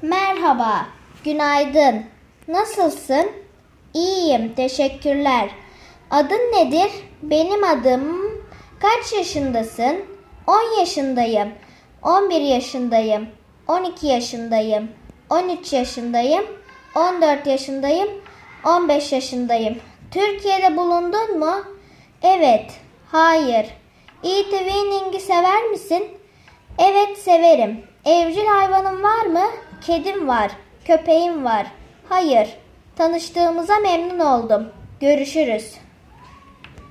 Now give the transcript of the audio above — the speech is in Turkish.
Merhaba, günaydın. Nasılsın? İyiyim, teşekkürler. Adın nedir? Benim adım. Kaç yaşındasın? 10 yaşındayım. 11 yaşındayım. 12 yaşındayım. 13 yaşındayım. 14 yaşındayım. 15 yaşındayım. Türkiye'de bulundun mu? Evet, hayır. E-Twining'i sever misin? Evet, severim. Evcil hayvanın var mı? Kedim var. Köpeğim var. Hayır. Tanıştığımıza memnun oldum. Görüşürüz.